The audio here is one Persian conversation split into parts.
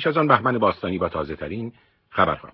پیش از آن بهمن باستانی با تازه ترین خبرها.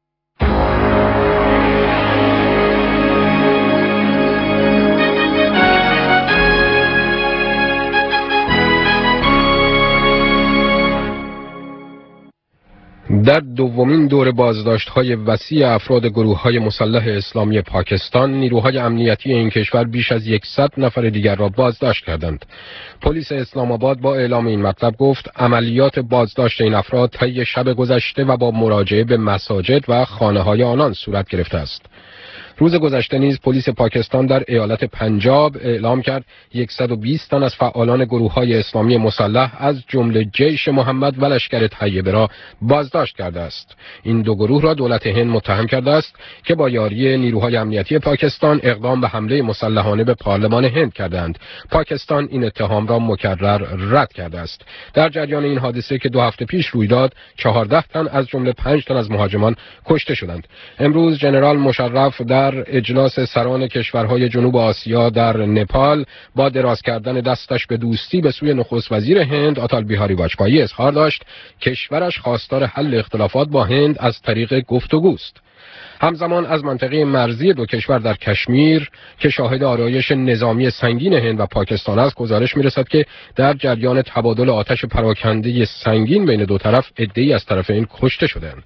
در دومین دور بازداشت‌های وسیع افراد گروه‌های مسلح اسلامی پاکستان، نیروهای امنیتی این کشور بیش از 100 نفر دیگر را بازداشت کردند. پلیس اسلام آباد با اعلام این مطلب گفت عملیات بازداشت این افراد طی شب گذشته و با مراجعه به مساجد و خانه‌های آنان صورت گرفته است. روز گذشته نیز پلیس پاکستان در ایالت پنجاب اعلام کرد 120 تن از فعالان گروه‌های اسلامی مسلح از جمله جیش محمد و لشکر طیبه را بازداشت کرده است. این دو گروه را دولت هند متهم کرده است که با یاری نیروهای امنیتی پاکستان اقدام به حمله مسلحانه به پارلمان هند کردند. پاکستان این اتهام را مکرر رد کرده است. در جریان این حادثه که 2 هفته پیش روی داد، 14 تن از جمله 5 تن از مهاجمان کشته شدند. امروز ژنرال مشرف در اجلاس سران کشورهای جنوب آسیا در نپال با دراز کردن دستش به دوستی به سوی نخست وزیر هند آتال بیهاری واجپایی اظهار داشت کشورش خواستار حل اختلافات با هند از طریق گفتگوست. همزمان از منطقه مرزی دو کشور در کشمیر که شاهد آرایش نظامی سنگین هند و پاکستان است، گزارش می‌رسد که در جریان تبادل آتش پراکنده سنگین بین دو طرف عده‌ای از طرفین کشته شدند.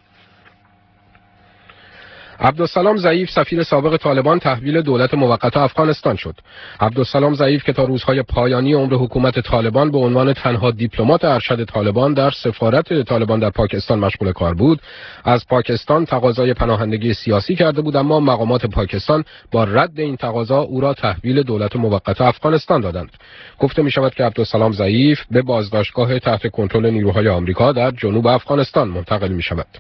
عبدالسلام ضعیف سفیر سابق طالبان تحویل دولت موقت افغانستان شد. عبدالسلام ضعیف که تا روزهای پایانی عمر حکومت طالبان به عنوان تنها دیپلمات ارشد طالبان در سفارت طالبان در پاکستان مشغول کار بود، از پاکستان تقاضای پناهندگی سیاسی کرده بود، اما مقامات پاکستان با رد این تقاضا او را تحویل دولت موقت افغانستان دادند. گفته می شود که عبدالسلام ضعیف به بازداشتگاه تحت کنترل نیروهای آمریکا در جنوب افغانستان منتقل می شود.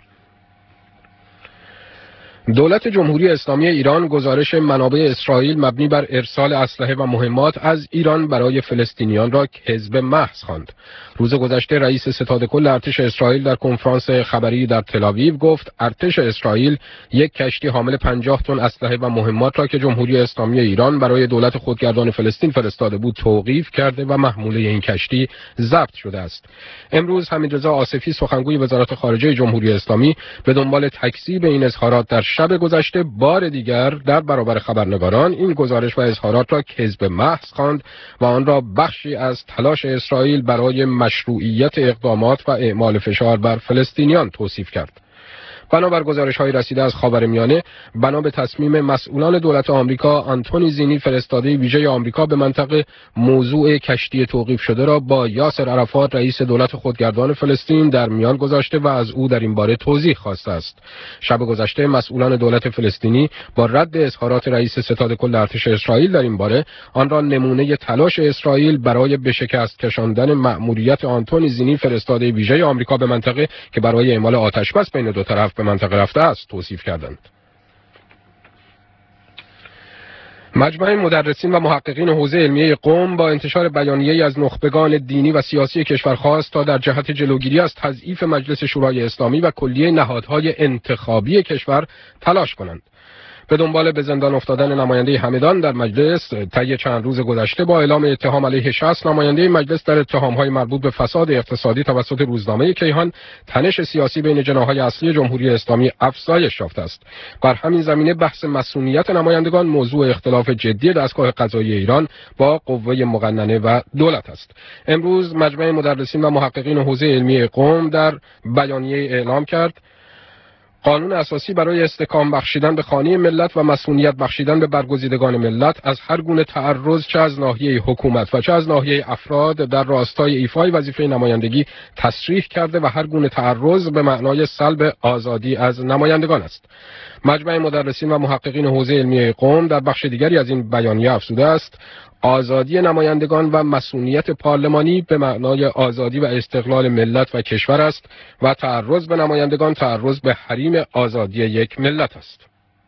دولت جمهوری اسلامی ایران گزارش منابع اسرائیل مبنی بر ارسال اسلحه و مهمات از ایران برای فلسطینیان را کذب محض خواند. روز گذشته رئیس ستاد کل ارتش اسرائیل در کنفرانس خبری در تل‌آویو گفت ارتش اسرائیل یک کشتی حامل 50 تن اسلحه و مهمات را که جمهوری اسلامی ایران برای دولت خودگردان فلسطین فرستاده بود توقیف کرده و محموله این کشتی ضبط شده است. امروز حمیدرضا آصفی سخنگوی وزارت خارجه جمهوری اسلامی به دنبال تکذیب این اظهارات در شب گذشته بار دیگر در برابر خبرنگاران این گزارش و اظهارات را کذب محض خواند و آن را بخشی از تلاش اسرائیل برای مشروعیت اقدامات و اعمال فشار بر فلسطینیان توصیف کرد. بنابر گزارش‌های رسیده از خاورمیانه، بنا به تصمیم مسئولان دولت آمریکا، آنتونی زینی فرستاده ویژه آمریکا به منطقه موضوع کشتی توقیف شده را با یاسر عرفات رئیس دولت خودگردان فلسطین در میان گذاشته و از او در این باره توضیح خواسته است. شب گذشته مسئولان دولت فلسطینی با رد اظهارات رئیس ستاد کل ارتش اسرائیل در این باره، آن را نمونه تلاش اسرائیل برای به شکست کشاندن مأموریت آنتونی زینی فرستاده ویژه آمریکا به منطقه که برای اعمال آتش‌بس بین دو طرف به منطقه رفته است توصیف کردند. مجمع مدرسین و محققین حوزه علمیه قم با انتشار بیانیه‌ای از نخبگان دینی و سیاسی کشور خواست تا در جهت جلوگیری از تضعیف مجلس شورای اسلامی و کلیه نهادهای انتخابی کشور تلاش کنند. به دنبال به زندان افتادن نماینده همدان در مجلس طی چند روز گذشته با اعلام اتهام علیه 60 نماینده مجلس در اتهام‌های مربوط به فساد اقتصادی توسط روزنامه کیهان، تنش سیاسی بین جناح‌های اصلی جمهوری اسلامی افزایش یافته است. بر همین زمینه بحث مسئولیت نمایندگان موضوع اختلاف جدی دستگاه قضایی ایران با قوه مقننه و دولت است. امروز مجمع مدرسین و محققین حوزه علمیه قم در بیانیه اعلام کرد قانون اساسی برای استحکام بخشیدن به خانه ملت و مسئولیت بخشیدن به برگزیدگان ملت از هر گونه تعرض چه از ناحیه حکومت و چه از ناحیه افراد در راستای ایفای وظیفه نمایندگی تصریح کرده و هر گونه تعرض به معنای سلب آزادی از نمایندگان است. مجمع مدرسین و محققین حوزه علمیه قم در بخش دیگری از این بیانیه افزوده است آزادی نمایندگان و مسئولیت پارلمانی به معنای آزادی و استقلال ملت و کشور است و تعرض به نمایندگان تعرض به حریم آزادی یک ملت است.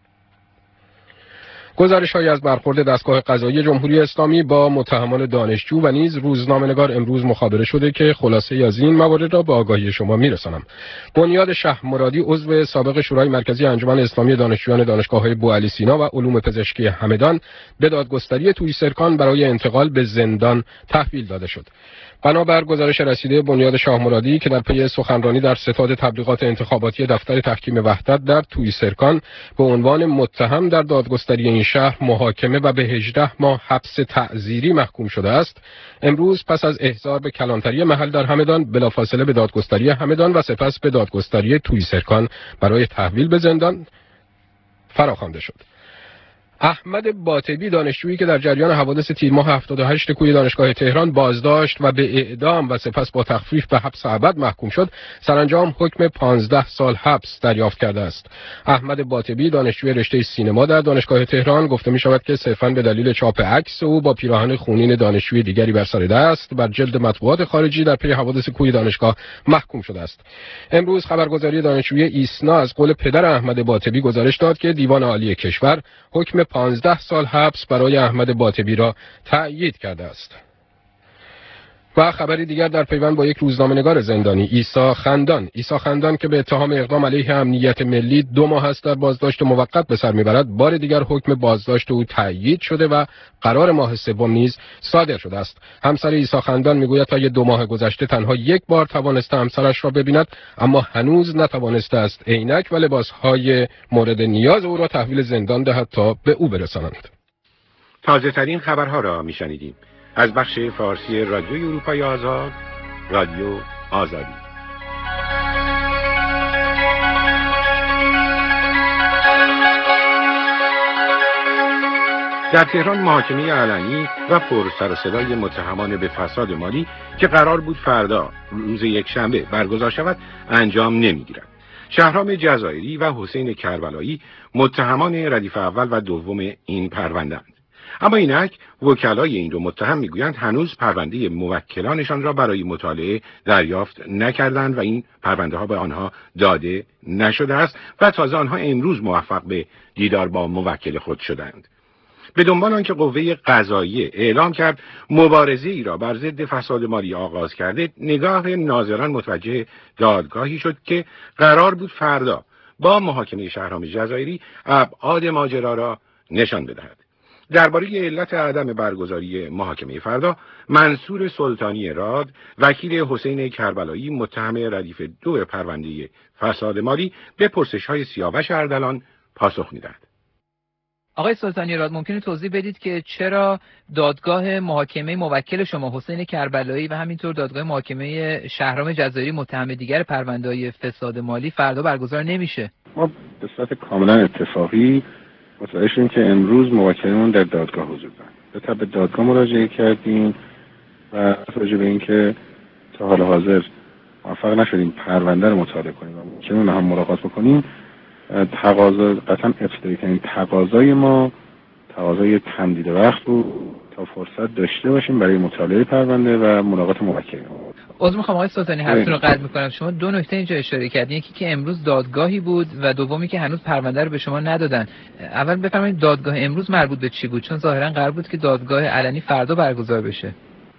گزارش‌هایی از برخورد دستگاه قضایی جمهوری اسلامی با متهمان دانشجو و نیز روزنامه‌نگار امروز مخابره شده که خلاصه از این موارد را به آگاهی شما می‌رسانم. بنیاد شهرمرادی عضو سابق شورای مرکزی انجمن اسلامی دانشجویان دانشگاه‌های بوعلی سینا و علوم پزشکی همدان به دادگستری تویی سرکان برای انتقال به زندان تحویل داده شد. بنابر گزارش رسیده بنیاد شاه مرادی که در پی سخنرانی در ستاد تبلیغات انتخاباتی دفتر تحکیم وحدت در توییسرکان به عنوان متهم در دادگستری این شهر محاکمه و به 18 ماه حبس تعزیری محکوم شده است، امروز پس از احضار به کلانتری محل در همدان بلافاصله به دادگستری همدان و سپس به دادگستری توییسرکان برای تحویل به زندان فراخوانده شد. احمد باطبی دانشجویی که در جریان حوادث تیر ماه 78 کوی دانشگاه تهران بازداشت و به اعدام و سپس با تخفیف به حبس ابد محکوم شد، سرانجام حکم 15 سال حبس دریافت کرده است. احمد باطبی دانشجوی رشته سینما در دانشگاه تهران گفته می شود که صرفاً به دلیل چاپ عکس او با پیراهن خونین دانشجوی دیگری بر سر دست بر جلد مطبوعات خارجی در پی حوادث کوی دانشگاه محکوم شده است. امروز خبرگزاری دانشجوی ایسنا از قول پدر احمد باطبی گزارش داد که دیوان عالی کشور حکم 15 سال حبس برای احمد باطبی را تأیید کرده است. و خبری دیگر در پیوند با یک روزنامه‌نگار زندانی، عیسی خندان که به اتهام اقدام علیه امنیت ملی 2 ماه است در بازداشت موقت به سر میبرد، بار دیگر حکم بازداشت او تأیید شده و قرار ماه سوم نیز صادر شده است. همسر عیسی خندان میگوید تا 2 ماه گذشته تنها 1 بار توانسته همسرش را ببیند، اما هنوز نتوانسته است عینک و لباسهای مورد نیاز او را تحویل زندان دهد تا به او برسانند. تازه ترین خبرها را میشنیدیم از بخش فارسی رادیوی اروپای آزاد، رادیو آزادی. در تهران محاکمه علنی و پر سر و صدای متهمان به فساد مالی که قرار بود فردا روز یکشنبه برگزار شود انجام نمیگیرد. شهرام جزایری و حسین کربلایی متهمان ردیف اول و دوم این پرونده‌اند. اما اینک وکلای این 2 متهم میگویند هنوز پرونده موکلانشان را برای مطالعه دریافت نکردند و این پرونده ها به آنها داده نشده است و تازه آنها امروز موفق به دیدار با موکل خود شدند. به دنبال آنکه قوه قضاییه اعلام کرد مبارزه ای را بر ضد فساد مالی آغاز کرده، نگاه ناظران متوجه دادگاهی شد که قرار بود فردا با محاکمه شهرام جزایری ابعاد ماجرا را نشان بدهد. درباره علت عدم برگزاری محاکمه فردا، منصور سلطانی راد وکیل حسین کربلایی متهم ردیف 2 پرونده فساد مالی به پرسش‌های سیاوش اردلان پاسخ می‌دهد. آقای سلطانی راد، ممکنه توضیح بدید که چرا دادگاه محاکمه موکل شما حسین کربلایی و همینطور دادگاه محاکمه شهرام جزایری متهم دیگر پرونده‌های فساد مالی فردا برگزار نمیشه؟ ما به صورت کاملا اتفاقی متوجه شدیم که امروز موکلمون در دادگاه حضور دارن. به دادگاه مراجعه کردیم و راجع به اینکه تا حال حاضر موفق نشدیم پرونده رو مطالعه کنیم و موکلمون هم ملاقات بکنیم. تقاضا قطعا ابتدایی ترین تقاضای ما تقاضای تمدید وقت بود تا فرصت داشته باشیم برای مطالعه پرونده و ملاقات موکلمون. عذر میخوام آقای سلطانی، حرفتون رو قطع میکنم. شما 2 نکته اینجا اشاره کردین، یکی که امروز دادگاهی بود و دومی که هنوز پرونده رو به شما ندادن. اول بفرمایید دادگاه امروز مربوط به چی بود؟ چون ظاهرا قرار بود که دادگاه علنی فردا برگزار بشه.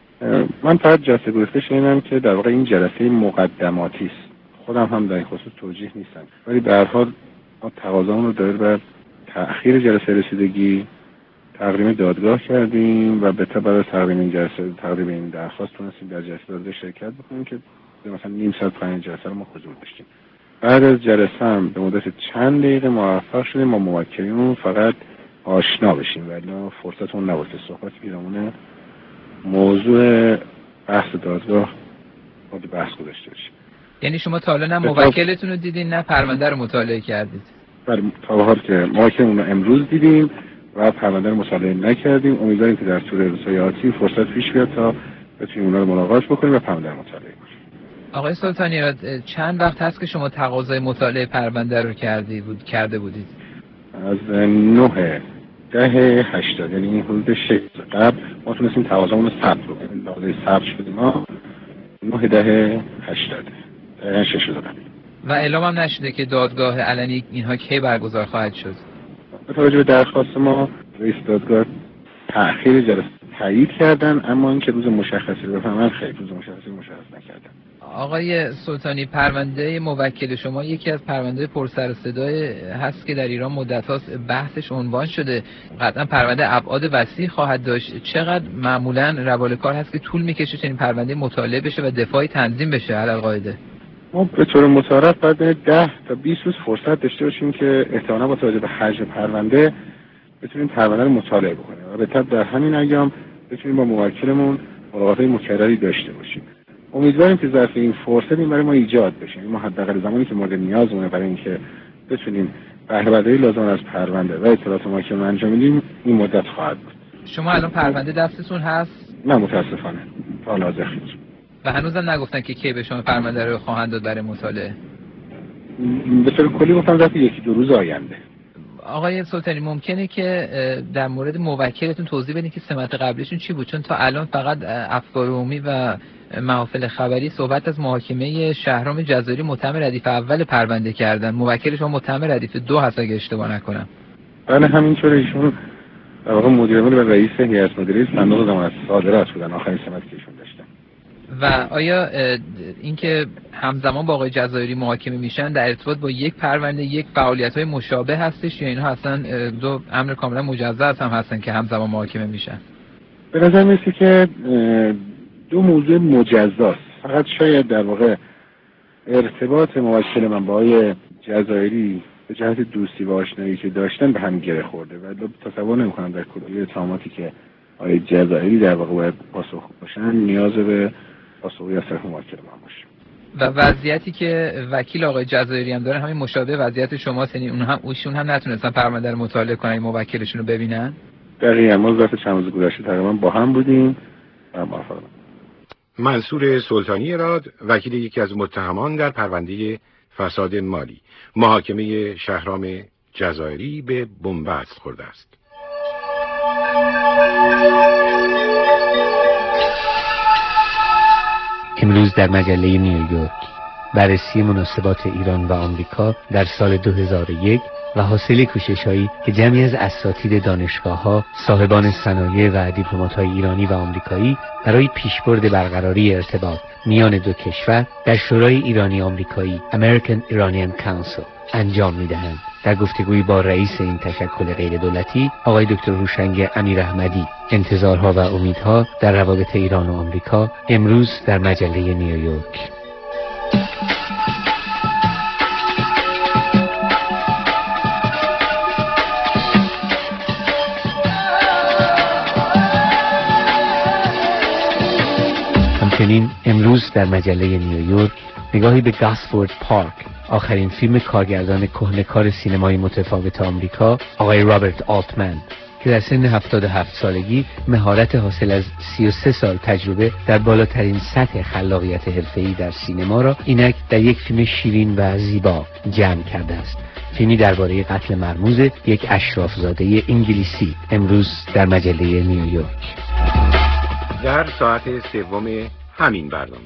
من فقط جلسه گرفته شنیدم که در واقع این جلسه مقدماتی است. خودم هم در این خصوص توجیه نیستم، ولی به هر حال ما تقاضامون رو داره بر تأخیر جلسه رسیدگی تقدیم دادگاه کردیم و به تبع تقدیم این درخواست تونستیم در جلسه دادگاه شرکت بکنیم که مثلا نیم ساعت پایین جلسه رو ما حضور داشتیم. بعد از جلسه هم به مدت چند دقیقه موفق شدیم با موکلمون فقط آشنا بشیم، ولی فرصتمون نبود که صحبتی بیرامون موضوع بحث دادگاه مورد بحث گذاشته بشیم. یعنی شما تا حالا نه موکلتون رو دیدین نه پرونده رو مطالعه کردید؟ بله، تا حالا که موکلمون رو امروز دیدیم و پرونده رو مطالعه نکردیم. امیدواریم که در طول روزهای آتی فرصت پیش بیاد تا بتونیم اونا رو ملاقات بکنیم و پرونده رو مطالعه کنیم. آقای سلطانی راد، چند وقت هست که شما تقاضای مطالعه پرونده رو کرده بودید؟ از 9/10/80، یعنی این حدود 6 قبل ما تونستیم تقاضامون رو ثبت بکنیم. تقاضای ثبت شدیم ما 9/10/80، دقیقاً 6 روز قبل. و اعلام هم نشده که دادگاه علنی اینها کی برگزار خواهد شد؟ با توجه به درخواست ما رئیس دادگاه تأخیر جلسه تایید کردن، اما اینکه روز مشخصی رو بفهمن خیلی روز مشخصی مشخص نکردن. آقای سلطانی، پرونده موکل شما یکی از پرونده پرسر و صدای هست که در ایران مدت هاست بحثش عنوان شده. قطعا پرونده ابعاد وسیع خواهد داشت. چقدر معمولا روال کار هست که طول میکشه چنین پرونده مطالعه بشه و دفاعی تنظیم بشه علی القاعده؟ ما به طور متعارف باید 10 تا 20 روز فرصت داشته باشیم که احتمالاً با توجه به حجم پرونده بتونیم پرونده رو مطالعه بکنیم و به تبع در همین ایام بتونیم با موکلمون ملاقات‌های مکرری داشته باشیم. امیدواریم که ظرف این فرصت این برای ما ایجاد بشه. ما حداقل زمانی که مورد نیازمونه برای اینکه بتونیم بهره برداری لازم از پرونده و اطلاعات محکم انجام بدیم این مدت خواهد بود. شما الان پرونده دستتون هست؟ نه متاسفانه تا حالا خیر. و هنوزم نگفتن که کی به شما پرونده رو خواهند داد برای مطالعه؟ به طور کلی گفتم ظرف 1-2 روز آینده. آقای سلطانی ممکنه که در مورد موکلتون توضیح بدین که سمت قبلیشون چی بود؟ چون تا الان فقط افکار عمومی و محافل خبری صحبت از محاکمه شهرام جزایری متهم ردیف اول پرونده کردن. موکل شما متهم ردیف 2 هست اگه اشتباه نکنم. بله همینطوره. ایشون در واقع مدیر عامل و رئیس هیئت مدیره صندوق ضمانت صادرات بودن آخرین سمتی که ایشون داشتن. و آیا اینکه همزمان با آقای جزایری محاکمه میشن در ارتباط با یک پرونده یک فعالیت‌های مشابه هستش یا اینها اصلا دو امر کاملا مجزا هم هستن که همزمان محاکمه میشن؟ به نظر میاد که دو موضوع مجزاست. فقط شاید در واقع ارتباط موکل من با آقای جزایری به جهت دوستی و آشنایی که داشتن به هم گره خورده و تصور نمی‌کنم در کلیه اتهاماتی که آقای جزایری در واقع باید پاسخ باشن نیاز به پاسخی از طرف موکل من باشه. و وضعیتی که وکیل آقای جزایری هم داره همین مشابه وضعیت شماست، یعنی ایشون هم نتونستن پرونده رو مطالعه کنن موکلشون رو ببینن؟ دقیقاً ما ظرف چند روز گذشته تقریبا با هم بودیم و موافقم. منصور سلطانی راد، وکیل یکی از متهمان در پرونده فساد مالی، محاکمه شهرام جزایری به بنبست خورده است. امروز در مجله نیویورک بررسی مناسبات ایران و آمریکا در سال 2001 و حاصل کوشش‌هایی که جمعی از اساتید دانشگاه‌ها، صاحبان صنایع و دیپلمات‌های ایرانی و آمریکایی برای پیشبرد برقراری ارتباط میان دو کشور در شورای ایرانی آمریکایی American Iranian Council انجام می‌دهند. در گفتگویی با رئیس این تشکل غیر دولتی آقای دکتر هوشنگ امیراحمدی، انتظارها و امیدها در روابط ایران و آمریکا، امروز در مجله نیویورک. همچنین امروز در مجله نیویورک نگاهی به گاسفورد پارک، آخرین فیلم کارگردان کهنه‌کار سینمای متفاوت آمریکا آقای رابرت آلتمن که در سن 77 سالگی مهارت حاصل از 33 سال تجربه در بالاترین سطح خلاقیت حرفه‌ای در سینما را اینک در یک فیلم شیرین و زیبا جمع کرده است. فیلمی درباره قتل مرموز یک اشرافزاده انگلیسی، امروز در مجله نیویورک. در ساعت سوم همین برنامه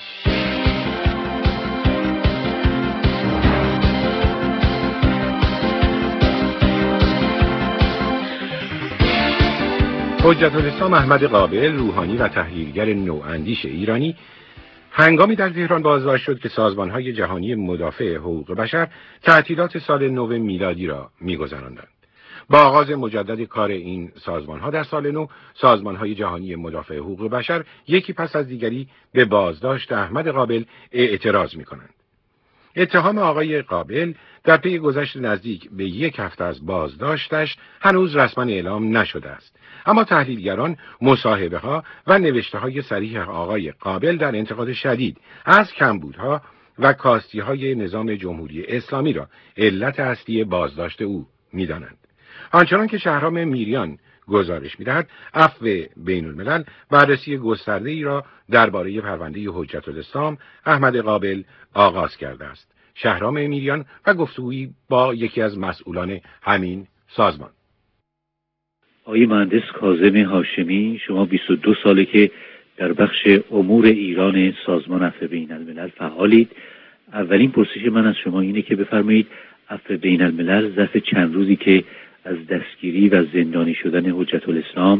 حجت الاسلام احمد قابل، روحانی و تحلیلگر نواندیش ایرانی، هنگامی در تهران بازداشت شد که سازمان‌های جهانی مدافع حقوق بشر تعطیلات سال نو میلادی را می‌گذراندند. با آغاز مجدد کار این سازمان‌ها در سال نو، سازمان‌های جهانی مدافع حقوق بشر یکی پس از دیگری به بازداشت احمد قابل اعتراض می‌کنند. اتهام آقای قابل در پی گذشت نزدیک به 1 هفته از بازداشتش هنوز رسما اعلام نشده است، اما تحلیلگران مصاحبه‌ها و نوشته‌های صریح آقای قابل در انتقاد شدید از کمبودها و کاستی‌های نظام جمهوری اسلامی را علت اصلی بازداشت او می‌دانند. آنچنان که شهرام میریان گزارش می‌دهد، عفو بین الملل بررسی گسترده‌ای را درباره پرونده حجت الاسلام احمد قابل آغاز کرده است. شهرام میریان و گفتگویی با یکی از مسئولان همین سازمان. آقای مهندس کاظم هاشمی، شما 22 ساله که در بخش امور ایران سازمان عفو بین الملل فعالید. اولین پرسش من از شما اینه که بفرمایید عفو بین الملل ظرف چند روزی که از دستگیری و زندانی شدن حجت الاسلام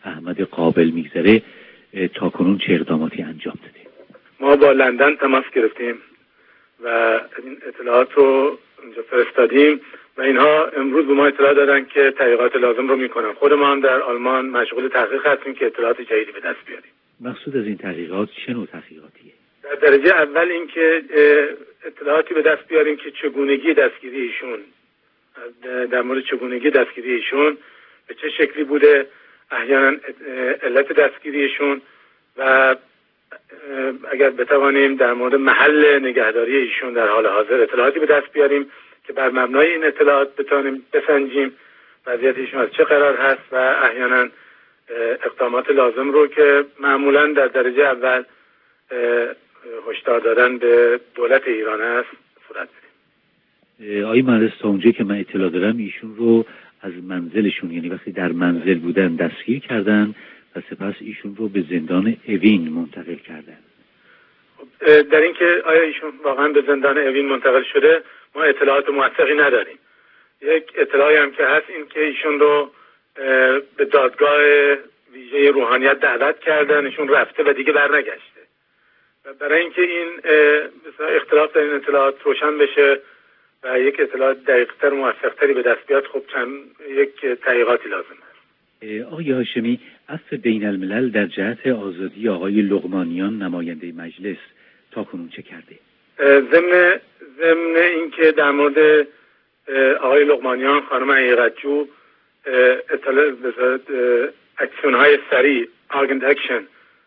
احمد قابل میگذره تاکنون چه اقداماتی انجام داده؟ ما با لندن تماس گرفتیم و این اطلاعات رو اونجا فرستادیم و اینها امروز به ما اطلاع دادن که تحقیقات لازم رو میکنن. خود ما هم در آلمان مشغول تحقیق هستیم که اطلاعات جدیدی به دست بیاریم. مقصود از این تحقیقات چه نوع تحقیقاتیه؟ در درجه اول این که اطلاعاتی به دست بیاریم که چگونگی دستگیری ایشون، در مورد چگونگی دستگیری ایشون به چه شکلی بوده، احیانا علت دستگیریشون و اگر بتوانیم در مورد محل نگهداری ایشون در حال حاضر اطلاعاتی به دست بیاریم که بر مبنای این اطلاعات بتوانیم بسنجیم وضعیت ایشون از چه قرار هست و احیانا اقدامات لازم رو که معمولا در درجه اول هشدار دادن به دولت ایران است صورت بدیم. آقای مهندس، تا اونجایی که من اطلاع دارم ایشون رو از منزلشون، یعنی وقتی در منزل بودن، دستگیر کردن و سپس ایشون رو به زندان اوین منتقل کردن. در این که آیا ایشون واقعا به زندان اوین منتقل شده ما اطلاعات موثقی نداریم. یک اطلاعی هم که هست این که ایشون رو به دادگاه ویژه روحانیت دعوت کردن، ایشون رفته و دیگه برنگشته. و برای اینکه این اختلاف در این اطلاعات روشن بشه و یک اطلاعات دقیق‌تر و موثق‌تری به دست بیاد، خب یک تحقیقاتی لازم است. آقای هاشمی، عفو بین الملل در جهت آزادی آقای لقمانیان نماینده مجلس تاکنون چه کرده؟ ضمن اینکه در مورد آقای لقمانیان، خانم حقیقتجو اکشن های سریع آرگند اکشن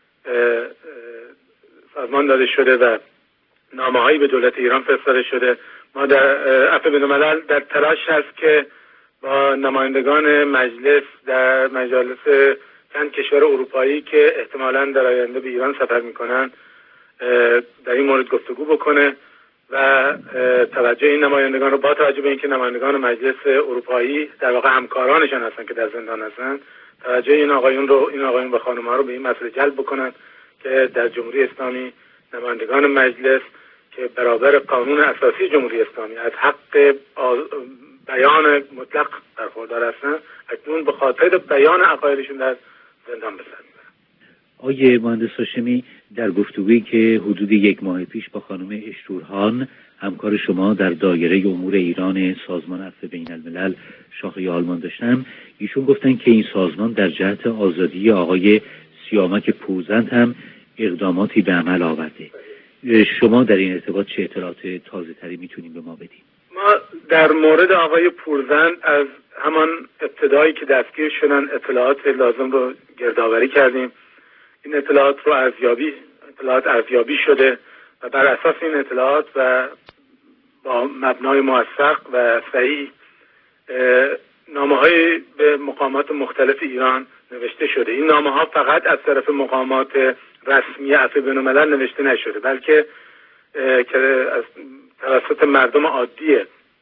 سازمان داده شده و نامه هایی به دولت ایران فرستاده شده. ما در عفو بین الملل در تلاش هست که با نمایندگان مجلس در مجالس چند کشور اروپایی که احتمالاً در آینده به ایران سفر میکنن در این مورد گفتگو بکنه و توجه این نمایندگان رو، با توجه به اینکه نمایندگان مجلس اروپایی در واقع همکارانشان هستن که در زندان هستن، توجه این آقایون و خانم‌ها رو به این مسئله جلب بکنن که در جمهوری اسلامی نمایندگان مجلس که برابر قانون اساسی جمهوری اسلامی از حق بیان مطلق برخوردار هستن، اکنون به خاطر بیان عقایدشون در زندان به سر میبرن. آقای مهندس هاشمی، در گفتگویی که حدود 1 ماه پیش با خانم اشتورهان همکار شما در دایره امور ایران سازمان عفو بین الملل شاخه آلمان داشتم، ایشون گفتن که این سازمان در جهت آزادی آقای سیامک پورزند هم اقداماتی به عمل آورده. شما در این ارتباط چه اطلاعات تازه تری میتونیم به ما بدیم؟ ما در مورد آقای پورزند از همان ابتدایی که دستگیر شدن اطلاعات لازم رو گردآوری کردیم. این اطلاعات ارزیابی شده و بر اساس این اطلاعات و با مبنای موثق و صحیح نامه‌های به مقامات مختلف ایران نوشته شده. این نامه‌ها فقط از طرف مقامات رسمی عفو بین الملل نوشته نشده، بلکه که از توسط مردم عادی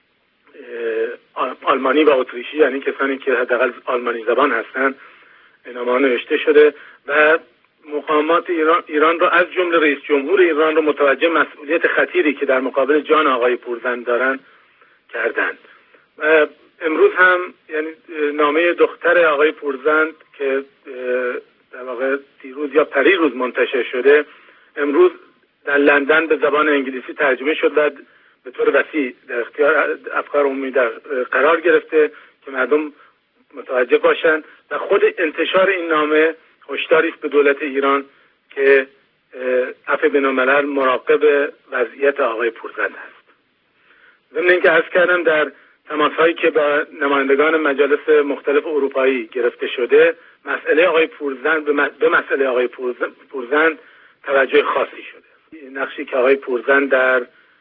آلمانی و اتریشی، یعنی کسانی که حداقل آلمانی زبان هستند، نامه‌ها نوشته شده و مقامات ایران را از جمله رئیس جمهور ایران را متوجه مسئولیت خطیری که در مقابل جان آقای پورزند دارند کردند. امروز هم یعنی نامه دختر آقای پورزند که در واقع دیروز یا پریروز منتشر شده، امروز در لندن به زبان انگلیسی ترجمه شد و به طور وسیع در اختیار افکار عمومی قرار گرفته که مردم متوجه باشند و خود انتشار این نامه هشداری است به دولت ایران که عفو بین الملل مراقب وضعیت آقای پورزند است. ضمن اینکه عرض کردم در تماس‌هایی که با نمایندگان مجالس مختلف اروپایی گرفته شده، مسئله آقای پورزند به مسئله آقای پورزند توجه خاصی شده. نقشی که آقای پورزند در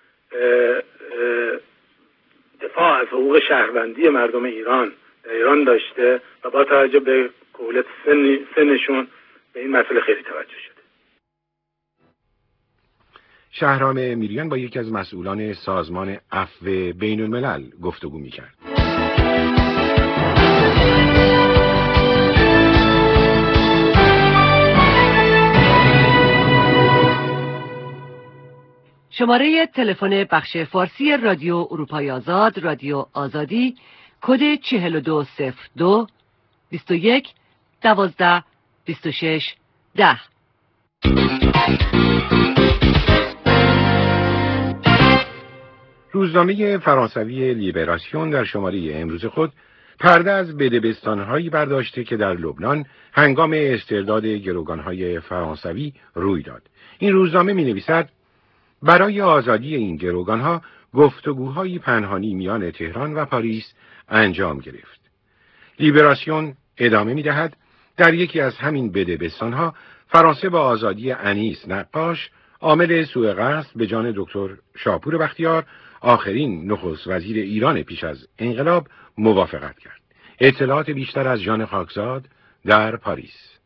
دفاع از حقوق شهروندی مردم ایران در ایران داشته و با توجه به کهولت سنشون به این مسئله خیلی توجه شده. شهرام میریان با یکی از مسئولان سازمان عفو بین الملل گفتگو می‌کرد. شماره تلفن بخش فارسی رادیو اروپای آزاد، رادیو آزادی، کد 4202 21 12 26 10. روزنامه فرانسوی لیبراسیون در شماره امروز خود پرده از بدبستان‌هایی برداشته که در لبنان هنگام استرداد گروگان‌های فرانسوی روی داد. این روزنامه می‌نویسد برای آزادی این گروگان‌ها گفتگوهای پنهانی میان تهران و پاریس انجام گرفت. لیبراسیون ادامه می‌دهد در یکی از همین بدبستان‌ها فرانسه با آزادی انیس نقاش عامل سوء قصد به جان دکتر شاپور بختیار آخرین نخست وزیر ایران پیش از انقلاب موافقت کرد. اطلاعات بیشتر از ژان خاکزاد در پاریس.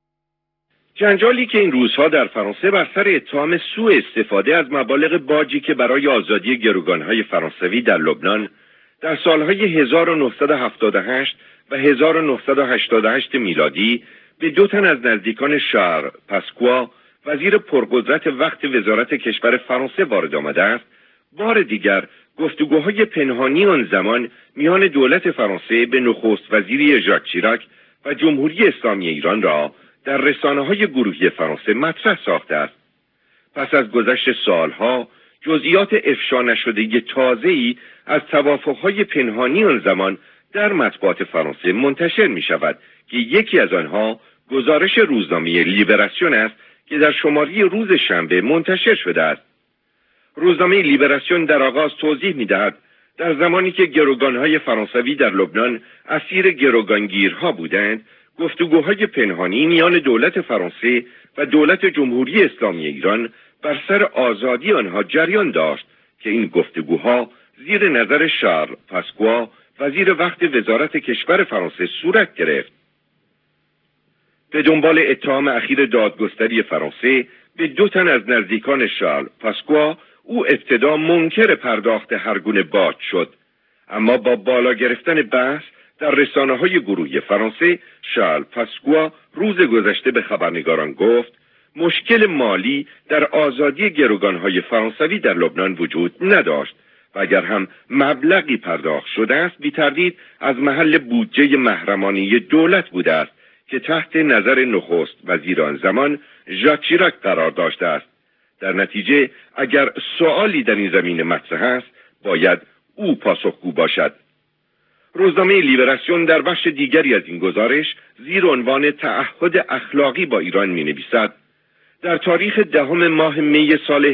جنجالی که این روزها در فرانسه بر سر اتهام سوء استفاده از مبالغ باجی که برای آزادی گروگانهای فرانسوی در لبنان در سالهای 1978 و 1988 میلادی به 2 تن از نزدیکان شارل پاسکوا وزیر پرقدرت وقت وزارت کشور فرانسه وارد آمده است، بار دیگر گفتگوهای پنهانی آن زمان میان دولت فرانسه به نخست وزیری ژاک شیراک و جمهوری اسلامی ایران را در رسانه‌های گروهی فرانسه مطرح ساخته است. پس از گذشت سالها جزئیات افشا نشده تازه‌ای از توافقهای پنهانی آن زمان در مطبوعات فرانسه منتشر می شود که یکی از آنها گزارش روزنامه لیبراسیون است که در شماره روز شنبه منتشر شده است. روزنامه لیبراسیون در آغاز توضیح می‌دهد در زمانی که گروگان‌های فرانسوی در لبنان اسیر گروگانگیرها بودند، گفتگوهای پنهانی میان دولت فرانسه و دولت جمهوری اسلامی ایران بر سر آزادی آنها جریان داشت که این گفتگوها زیر نظر شارل پاسکوا وزیر وقت وزارت کشور فرانسه صورت گرفت. به دنبال اتهام اخیر دادگستری فرانسه به 2 تن از نزدیکان شارل پاسکوا او ابتدا منکر پرداخت هر گونه باج شد، اما با بالا گرفتن بحث در رسانه‌های گروهی فرانسه شارل پاسکوا روز گذشته به خبرنگاران گفت مشکل مالی در آزادی گروگان‌های فرانسوی در لبنان وجود نداشت و اگر هم مبلغی پرداخت شده است بی تردید از محل بودجه محرمانه دولت بوده است که تحت نظر نخست وزیر آن زمان ژاک شیراک قرار داشته است. در نتیجه اگر سوالی در این زمینه مطرح است باید او پاسخگو باشد. روزنامه لیبراسیون در بخش دیگری از این گزارش زیر عنوان تعهد اخلاقی با ایران می‌نویسد در تاریخ 10 ماه می سال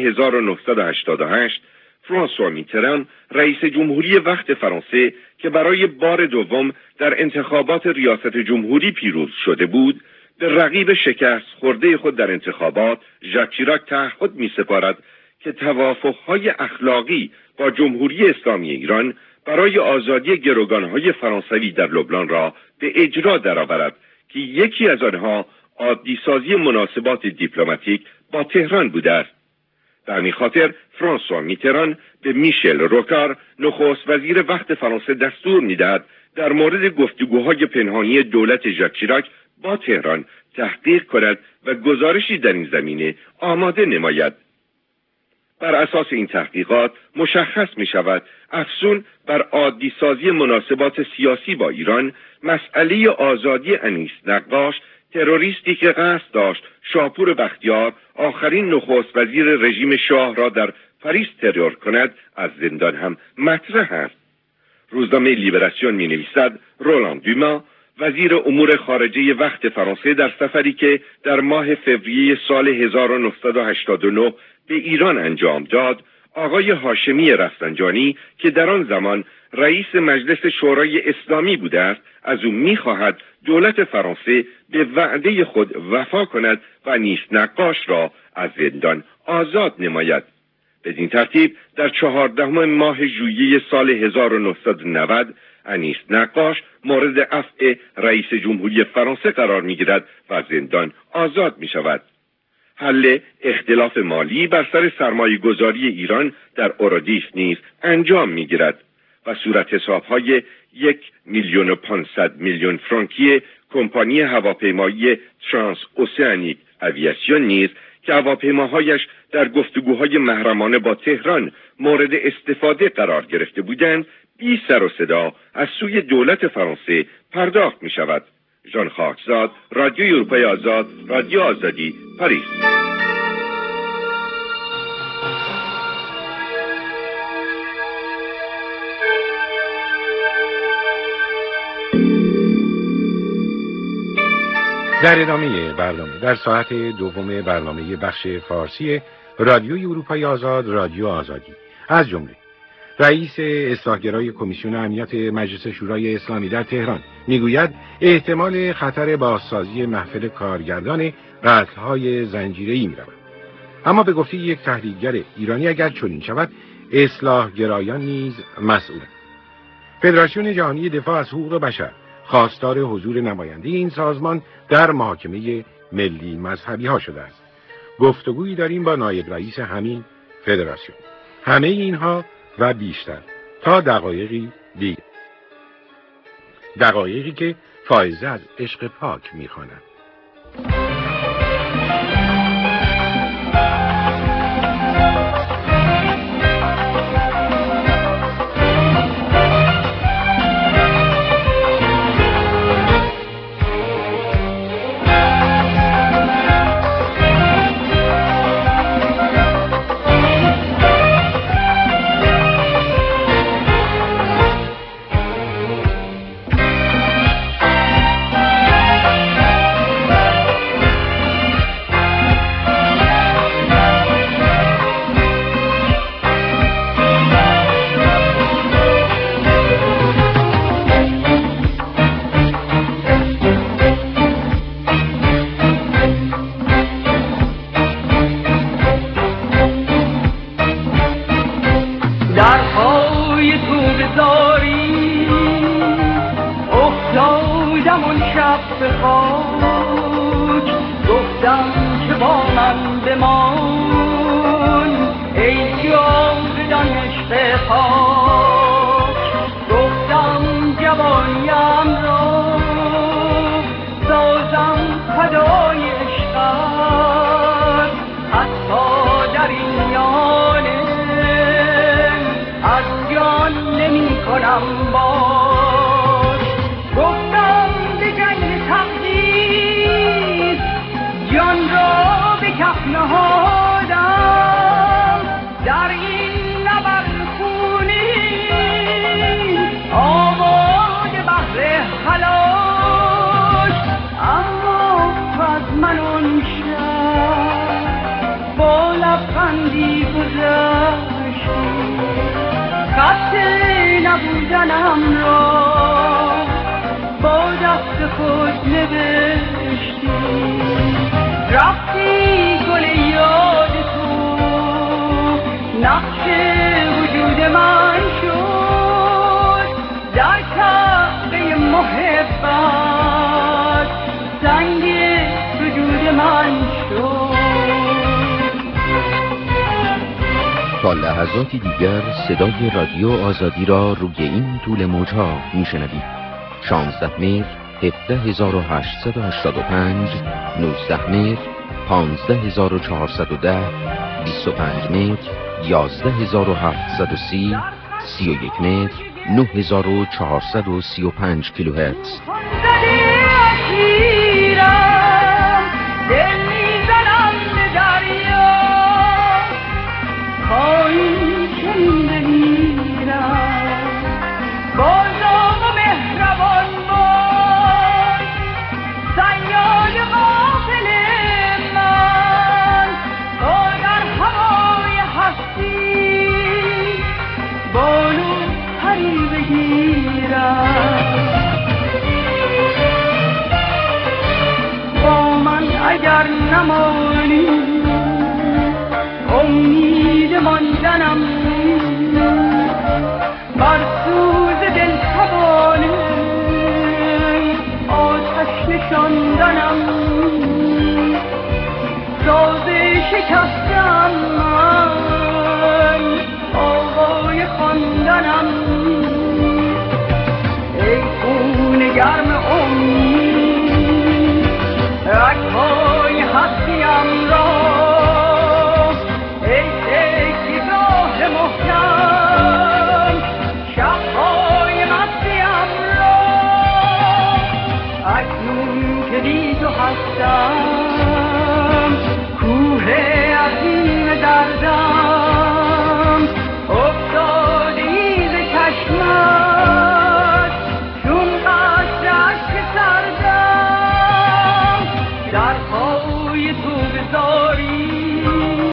1988 فرانسوا میتران رئیس جمهوری وقت فرانسه که برای بار دوم در انتخابات ریاست جمهوری پیروز شده بود به رقیب شکست خورده خود در انتخابات ژاک شیراک تعهد می‌سپارد که توافق‌های اخلاقی با جمهوری اسلامی ایران برای آزادی گروگان‌های فرانسوی در لبنان را به اجرا درآورد که یکی از آنها عادی‌سازی مناسبات دیپلماتیک با تهران بوده است. به همین خاطر فرانسوا میتران به میشل روکار نخست وزیر وقت فرانسه دستور می‌دهد در مورد گفتگوهای پنهانی دولت ژاک شیراک با تهران تحقیق کند و گزارشی در این زمینه آماده نماید. بر اساس این تحقیقات مشخص می شود افزون بر عادی سازی مناسبات سیاسی با ایران مسئله آزادی انیس نقاش تروریستی که قصد داشت شاپور بختیار آخرین نخست وزیر رژیم شاه را در پاریس ترور کند از زندان هم مطرح است. روزنامه لیبراسیون می نویسد رولان دوما وزیر امور خارجه وقت فرانسه در سفری که در ماه فوریه سال 1989 به ایران انجام داد آقای هاشمی رفسنجانی که در آن زمان رئیس مجلس شورای اسلامی بوده است از او می‌خواهد دولت فرانسه به وعده خود وفا کند و انیس نقاش را از زندان آزاد نماید. بدین ترتیب در 14 ماه ژوئیه سال 1990 انیس نقاش مورد عفو رئیس جمهوری فرانسه قرار می‌گیرد و از زندان آزاد می‌شود. حل اختلاف مالی بر سر سرمایه‌گذاری ایران در اورادیس نیز انجام می‌گیرد و صورت حساب‌های 1,500,000,000 فرانکی کمپانی هواپیمایی ترانس اوسیانیک اویاسیون نیز که هواپیماهایش در گفتگوهای محرمانه با تهران مورد استفاده قرار گرفته بودند بی سر و صدا از سوی دولت فرانسه پرداخت می شود. ژان خاکزاد، رادیو اروپای آزاد، رادیو آزادی، پاریس. در ادامه برنامه در ساعت دوم برنامه بخش فارسی رادیوی اروپای آزاد، رادیو آزادی، از جمله رئیس اصلاحگرای کمیسیون امنیت مجلس شورای اسلامی در تهران میگوید احتمال خطر بازسازی محفل کارگردان قتل‌های زنجیره‌ای می‌رود. اما به گفته یک تحلیلگر ایرانی اگر چنین شود اصلاحگرایان نیز مسئولند. فدراسیون جهانی دفاع از حقوق بشر خواستار حضور نماینده این سازمان در محاکمه ملی مذهبی ها شده است. گفتگویی داریم با نایب رئیس همین فدراسیون. همه اینها و بیشتر تا دقایقی دیگر. دقایقی که فائزه از عشق پاک می‌خواند. تا لحظاتی دیگر صدای رادیو آزادی را روی این طول موجها میشنوید. 16 متر 17885 19 متر 15410 25 متر 11730 31 متر 9435 کیلوهرتز. اگر نمانی امید ماندنم بر سوز دل توانی آتش نشاندنم ساز شکستم